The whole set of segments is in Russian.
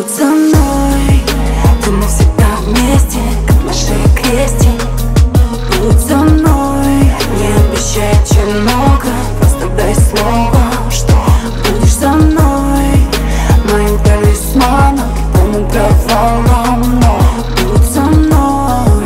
Будь со мной, ты навсегда вместе, как наши крести. Будь со мной, не обещай очень много, просто дай слово, что будешь со мной, моим талисманом, полным провалом. Но будь со мной.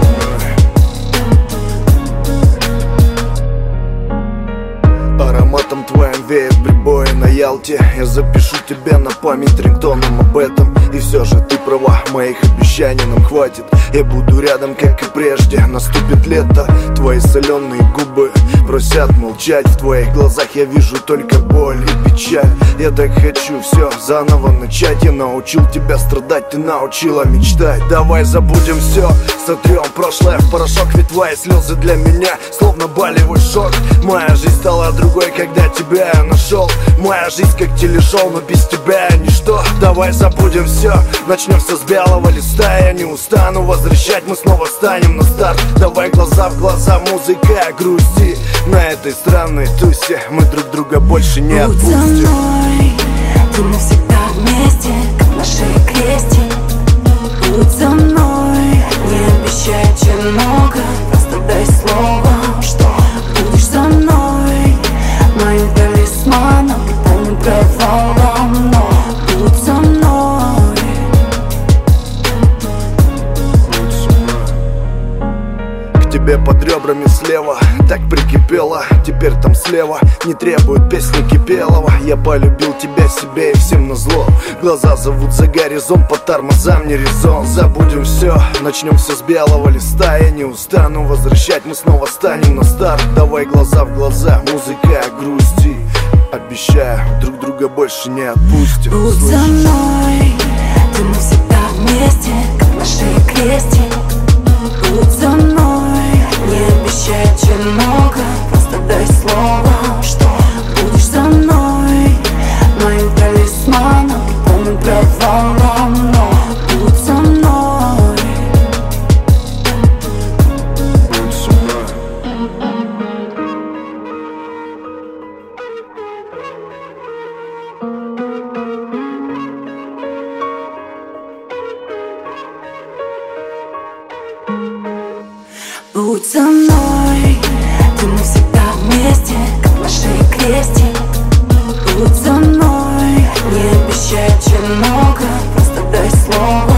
Ароматом твоим веет прибои на Ялте. Я запишу тебе на память рингтоном об этом. И все же ты права, моих обещаний нам хватит. Я буду рядом, как и прежде. Наступит лето, твои соленые губы просят молчать. В твоих глазах я вижу только боль и печаль. Я так хочу все заново начать. Я научил тебя страдать, ты научила мечтать. Давай забудем все, сотрем прошлое в порошок. Ведь твои слезы для меня словно болевой шок. Моя жизнь стала другой, когда тебя я нашел. Моя жизнь как телешоу, но без тебя я ничто. Давай забудем все, начнем все с белого листа. Я не устану возвращать, мы снова станем на старт. Давай глаза в глаза, музыка грусти. На этой странной тусе мы друг друга больше не отпустим. Будь со мной, ты навсегда вместе, как наши крести. Будь со мной, не обещай очень много, просто дай слово, что будешь со мной, моим талисманом, полным провалом. Но будь со мной. К тебе под ребрами слева так прикипело. Теперь там слева не требует песни Кипелова. Я полюбил тебя себе и всем назло. Глаза зовут за горизонт, по тормозам не резон. Забудем все, начнем все с белого листа. Я не устану возвращать, мы снова станем на старт. Давай глаза в глаза, музыка грусти. Обещаю, друг друга больше не отпустим. Будь со мной, ты навсегда вместе, как наши крести. Будь со мной, не обещай очень много, просто дай слово, что будешь со мной, моим талисманом, полным провалом. Но будь со мной. Будь со мной. Будь со мной, ты навсегда вместе, как наши крести. Будь со мной, не обещай очень много, просто дай слово,